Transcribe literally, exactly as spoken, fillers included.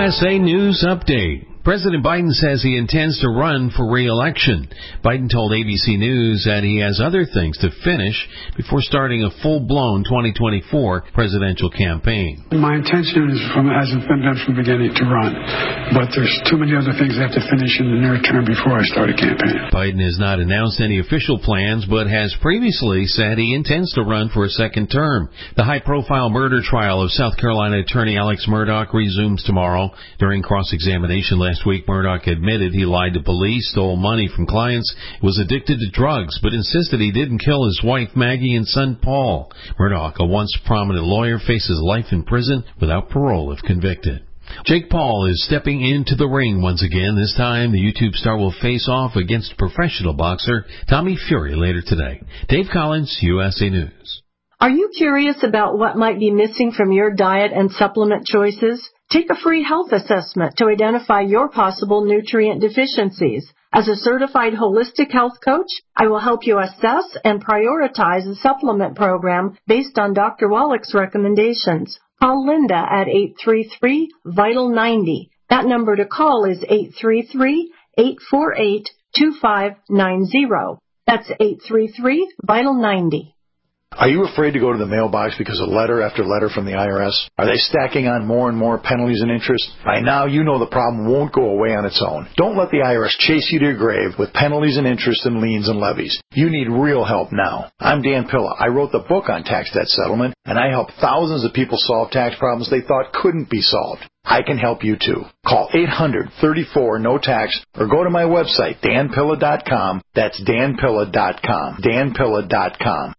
S A News Update. President Biden says he intends to run for re-election. Biden told A B C News that he has other things to finish before starting a full-blown twenty twenty-four presidential campaign. My intention is from, hasn't been done from the beginning to run, but there's too many other things I have to finish in the near term before I start a campaign. Biden has not announced any official plans, but has previously said he intends to run for a second term. The high-profile murder trial of South Carolina attorney Alex Murdaugh resumes tomorrow. During cross-examination last week, Murdaugh admitted he lied to police, stole money from clients, was addicted to drugs, but insisted he didn't kill his wife Maggie and son Paul. Murdaugh, a once prominent lawyer, faces life in prison without parole if convicted. Jake Paul is stepping into the ring once again. This time, the YouTube star will face off against professional boxer Tommy Fury later today. Dave Collins, U S A News. Are you curious about what might be missing from your diet and supplement choices? Take a free health assessment to identify your possible nutrient deficiencies. As a certified holistic health coach, I will help you assess and prioritize a supplement program based on Doctor Wallach's recommendations. Call Linda at eight three three, VITAL ninety. That number to call is eight three three, eight four eight, two five nine zero. That's eight three three, VITAL ninety. Are you afraid to go to the mailbox because of letter after letter from the I R S? Are they stacking on more and more penalties and interest? By now, you know the problem won't go away on its own. Don't let the I R S chase you to your grave with penalties and interest and liens and levies. You need real help now. I'm Dan Pilla. I wrote the book on tax debt settlement, and I help thousands of people solve tax problems they thought couldn't be solved. I can help you too. Call eight hundred, thirty-four, no tax or go to my website, dan pilla dot com. That's dan pilla dot com. dan pilla dot com.